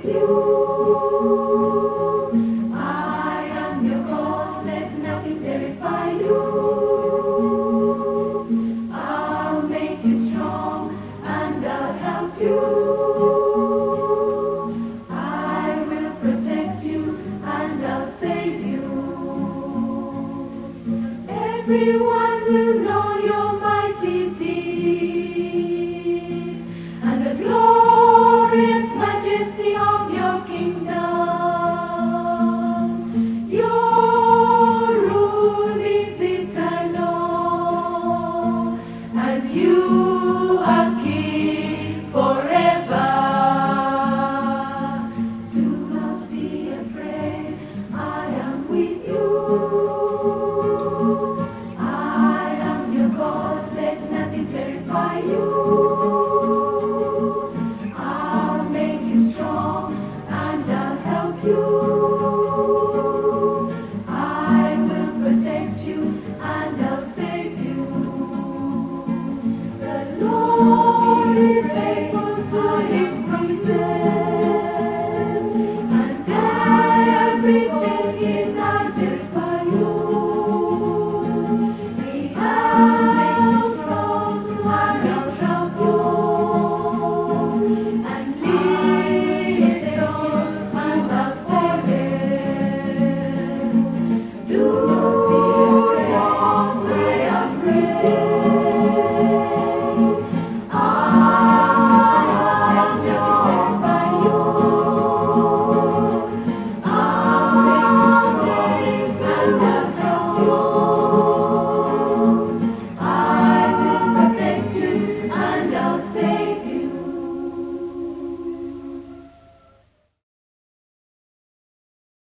with you. I am your God, let nothing terrify you. I'll make you strong and I'll help you. I will protect you and I'll save you. Everyone will know your mighty deeds and the glorious majesty of your kingdom.